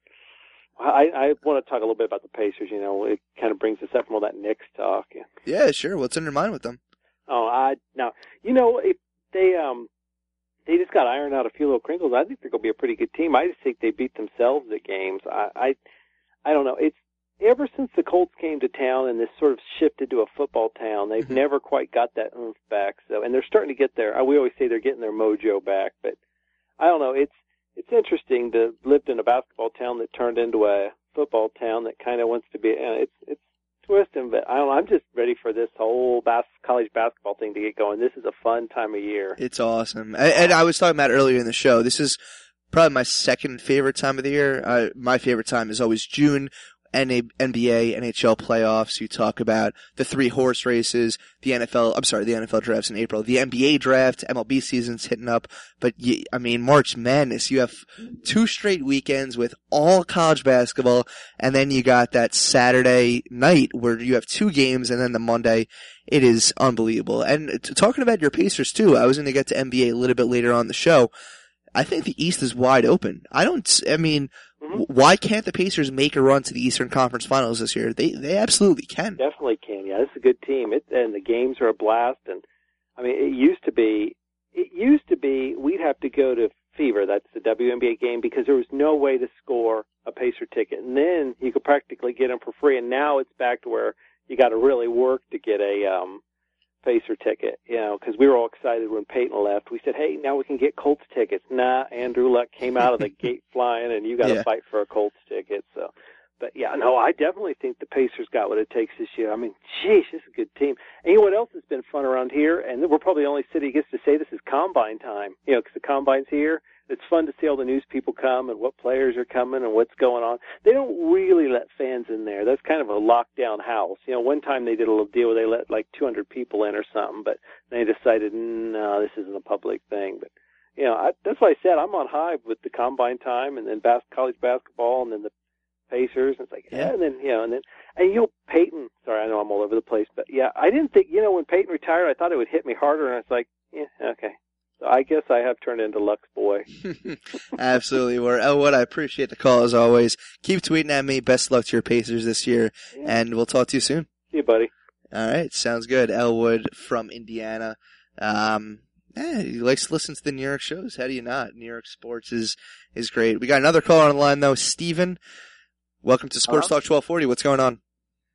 yeah. I I want to talk a little bit about the Pacers. You know, it kind of brings us up from all that Knicks talk. Yeah, sure. What's in your mind with them? Oh, I now you know if they um they just got to iron out a few little crinkles. I think they're going to be a pretty good team. I just think they beat themselves at games. I I, I don't know. It's ever since the Colts came to town and this sort of shifted to a football town, they've mm-hmm. never quite got that oomph back. So, and they're starting to get there. We always say they're getting their mojo back, but I don't know. It's it's interesting to live in a basketball town that turned into a football town that kind of wants to be. Uh, it's it's twisting, but I don't know. I'm just ready for this whole bas- college basketball thing to get going. This is a fun time of year. It's awesome, and, and I was talking about earlier in the show. This is probably my second favorite time of the year. Uh, my favorite time is always June. N B A, N H L playoffs. You talk about the three horse races, the N F L, I'm sorry, the N F L draft's in April, the N B A draft, M L B season's hitting up. But, you, I mean, March Madness, you have two straight weekends with all college basketball, and then you got that Saturday night where you have two games, and then the Monday. It is unbelievable. And t- talking about your Pacers, too, I was going to get to N B A a little bit later on the show. I think the East is wide open. I don't, I mean, mm-hmm. why can't the Pacers make a run to the Eastern Conference Finals this year? They they absolutely can. Definitely can, yeah. This is a good team. It, and the games are a blast. And, I mean, it used to be, it used to be we'd have to go to Fever, that's the W N B A game, because there was no way to score a Pacer ticket. And then you could practically get them for free. And now it's back to where you got to really work to get a, um, Pacer ticket, you know, because we were all excited when Peyton left. We said, hey, now we can get Colts tickets. Nah, Andrew Luck came out of the gate flying, and you got to yeah. fight for a Colts ticket. So, but yeah, no, I definitely think the Pacers got what it takes this year. I mean, geez, this is a good team. And you know what else has been fun around here? And we're probably the only city that gets to say this is Combine time, you know, because the Combine's here. It's fun to see all the news people come and what players are coming and what's going on. They don't really let fans in there. That's kind of a lockdown house. You know, one time they did a little deal where they let like two hundred people in or something, but they decided, no, this isn't a public thing. But, you know, I, that's why I said I'm on high with the Combine time and then bas- college basketball and then the Pacers. And it's like, yeah, and then, you know, and then, and you know, Peyton, sorry, I know I'm all over the place, but yeah, I didn't think, you know, when Peyton retired, I thought it would hit me harder, and I was like, yeah, okay. So I guess I have turned into Luck's boy. Absolutely. Well, Elwood, I appreciate the call as always. Keep tweeting at me. Best of luck to your Pacers this year, yeah. and we'll talk to you soon. See you, buddy. All right. Sounds good. Elwood from Indiana. Um, yeah, he likes to listen to the New York shows. How do you not? New York sports is, is great. We got another caller on the line, though. Steven, welcome to Sports Hello? Talk twelve forty. What's going on?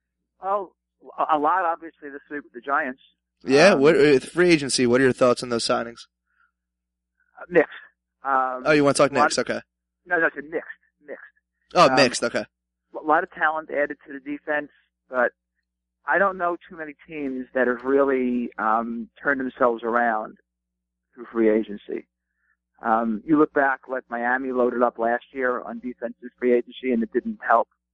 Oh, a lot, obviously, this week with the Giants. Yeah, um, what, with free agency, what are your thoughts on those signings? Mixed. Um, oh, you want to talk next? Okay. No, no, it's mixed. Mixed. Oh, um, mixed. Okay. A lot of talent added to the defense, but I don't know too many teams that have really um, turned themselves around through free agency. Um, you look back, like Miami loaded up last year on defensive free agency, and it didn't help.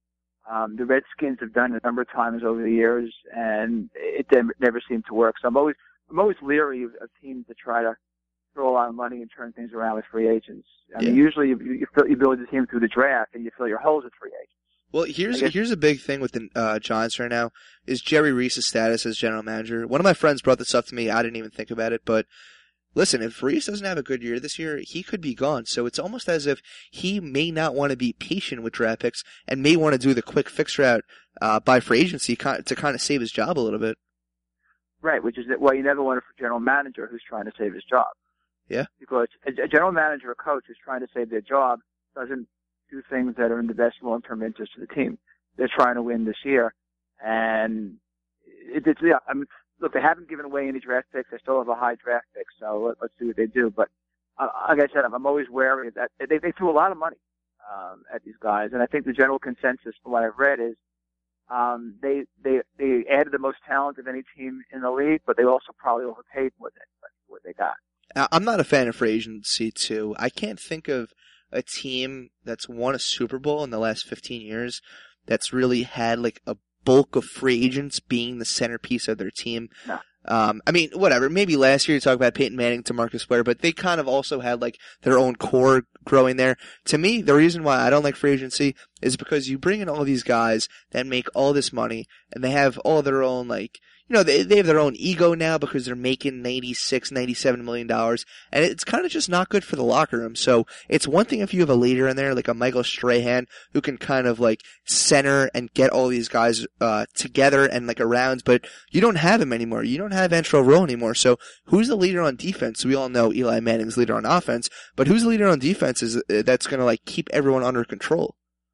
Um, the Redskins have done it a number of times over the years, and it never, never seemed to work. So I'm always I'm always leery of, of teams that try to throw a lot of money and turn things around with free agents. I mean, Yeah. usually you, you, fill, you build the team through the draft, and you fill your holes with free agents. Well, here's guess- here's a big thing with the uh, Giants right now is Jerry Reese's status as general manager. One of my friends brought this up to me. I didn't even think about it, but listen, if Reese doesn't have a good year this year, he could be gone. So it's almost as if he may not want to be patient with draft picks and may want to do the quick fix route uh, by free agency to kind of save his job a little bit. Right, which is that, well, you never want a general manager who's trying to save his job. Yeah. Because a, a general manager or coach who's trying to save their job doesn't do things that are in the best long-term interest of the team. They're trying to win this year. And it, it's, yeah, I mean, look, they haven't given away any draft picks. They still have a high draft pick, so let, let's see what they do. But uh, like I said, I'm, I'm always wary that they, they threw a lot of money um, at these guys. And I think the general consensus from what I've read is Um, they, they, they added the most talent of any team in the league, but they also probably overpaid more than what they got. I'm not a fan of free agency too. I can't think of a team that's won a Super Bowl in the last fifteen years that's really had like a bulk of free agents being the centerpiece of their team. No. Um, I mean, whatever. Maybe last year you talk about Peyton Manning to Marcus Blair, but they kind of also had like their own core growing there. To me, the reason why I don't like free agency is because you bring in all these guys that make all this money and they have all their own like, you know, they, they have their own ego now because they're making ninety-six, ninety-seven million dollars, and it's kind of just not good for the locker room. So it's one thing if you have a leader in there, like a Michael Strahan, who can kind of like center and get all these guys, uh, together and like around, but you don't have him anymore. You don't have Antrell Rowe anymore. So who's the leader on defense? We all know Eli Manning's leader on offense, but who's the leader on defense is, uh, that's gonna like keep everyone under control?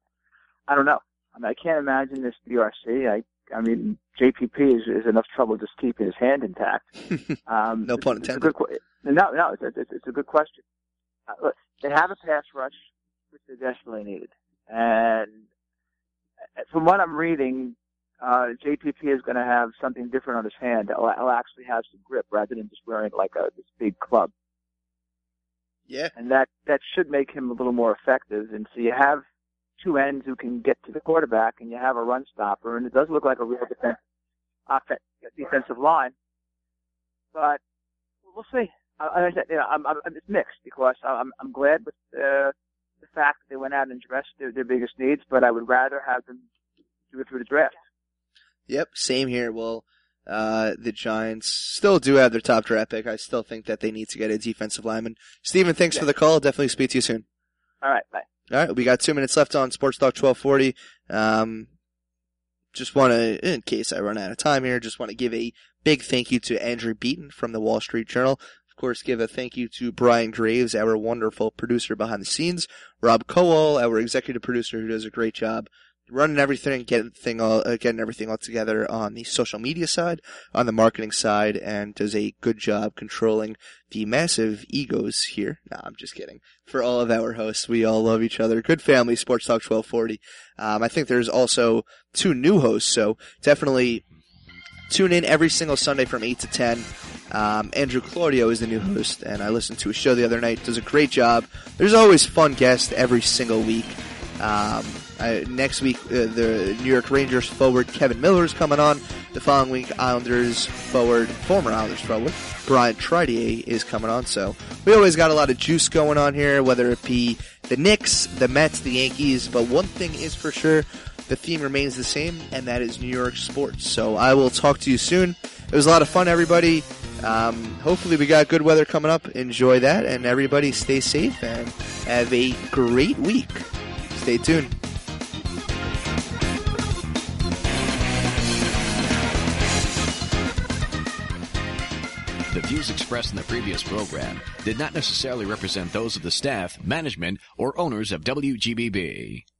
I don't know. I mean, I can't imagine this B R C. I, I mean, J P P is, is enough trouble just keeping his hand intact. Um, no pun it's, it's intended. a good, no, no, it's a, it's a good question. Uh, look, they have a pass rush, which they desperately needed. And from what I'm reading, uh, J P P is going to have something different on his hand. He'll, he'll actually have some grip rather than just wearing like a this big club. Yeah. And that, that should make him a little more effective. And so you have two ends who can get to the quarterback, and you have a run stopper, and it does look like a real defense, offense, defensive line. But we'll see. I, I, you know, I'm, I'm, it's mixed because I'm, I'm glad with uh, the fact that they went out and addressed their, their biggest needs, but I would rather have them do it through the draft. Yep, same here. Well, uh, the Giants still do have their top draft pick. I still think that they need to get a defensive lineman. Steven, thanks yeah. for the call. Definitely speak to you soon. All right, bye. All right, we got two minutes left on Sports Talk twelve forty. Um, just want to, in case I run out of time here, just want to give a big thank you to Andrew Beaton from the Wall Street Journal. Of course, give a thank you to Brian Graves, our wonderful producer behind the scenes. Rob Cowell, our executive producer, who does a great job running everything, getting thing all, uh, getting everything all together on the social media side, on the marketing side, and does a good job controlling the massive egos here. Nah, I'm just kidding. For all of our hosts, we all love each other. Good family, Sports Talk twelve forty. Um, I think there's also two new hosts, so definitely tune in every single Sunday from eight to ten. Um, Andrew Claudio is the new host, and I listened to his show the other night. Does a great job. There's always fun guests every single week. Um, Uh, next week, uh, the New York Rangers forward Kevin Miller is coming on. The following week, Islanders forward, former Islanders forward, Brian Tridier is coming on. So we always got a lot of juice going on here, whether it be the Knicks, the Mets, the Yankees. But one thing is for sure, the theme remains the same, and that is New York sports. So I will talk to you soon. It was a lot of fun, everybody. Um, hopefully we got good weather coming up. Enjoy that, and everybody stay safe and have a great week. Stay tuned. The views expressed in the previous program did not necessarily represent those of the staff, management, or owners of W G B B.